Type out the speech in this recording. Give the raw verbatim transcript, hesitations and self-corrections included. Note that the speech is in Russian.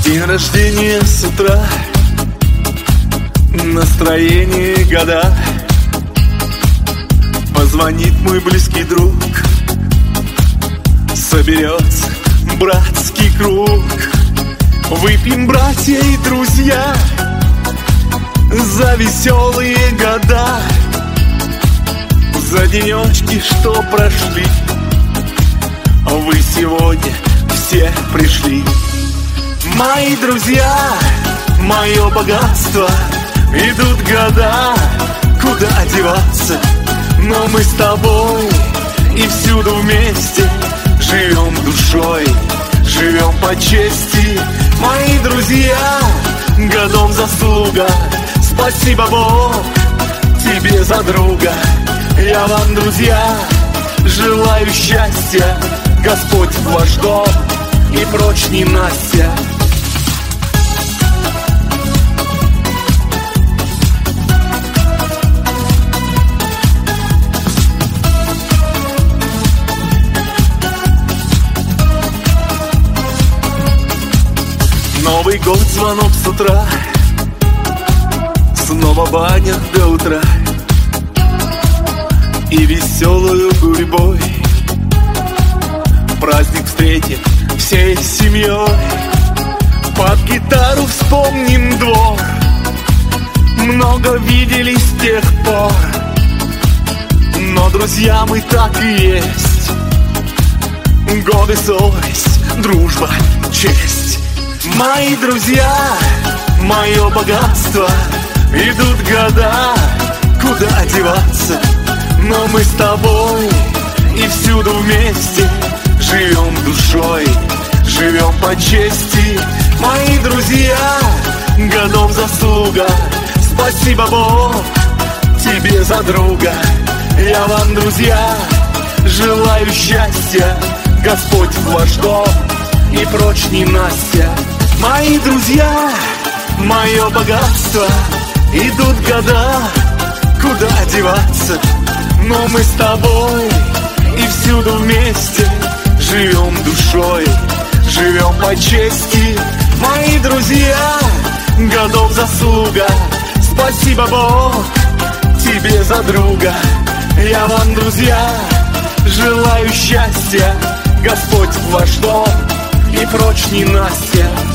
День рождения с утра, настроение года. Позвонит мой близкий друг, соберется братский круг. Выпьем, братья и друзья, за веселые года, за денечки, что прошли. Вы сегодня все пришли. Мои друзья, мое богатство, идут года, куда деваться. Но мы с тобой и всюду вместе живем душой, живем по чести. Мои друзья, годом заслуга, спасибо, Бог, тебе за друга. Я вам, друзья, желаю счастья, Господь в ваш дом и прочь ненастья. Новый год, звонок с утра, снова баня до утра. И веселую гурьбой праздник встретим всей семьей. Под гитару вспомним двор, много видели с тех пор. Но, друзья, мы так и есть. Годы, совесть, дружба, честь. Мои друзья, мое богатство, идут года, куда деваться. Но мы с тобой и всюду вместе живем душой, живем по чести. Мои друзья, годом заслуга, спасибо, Бог, тебе за друга. Я вам, друзья, желаю счастья, Господь в ваш дом и прочь ненастья. Мои друзья, мое богатство, идут года, куда деваться. Но мы с тобой и всюду вместе живем душой, живем по чести. Мои друзья, годов заслуга, спасибо, Бог, тебе за друга. Я вам, друзья, желаю счастья, Господь в ваш дом и прочь ненастья.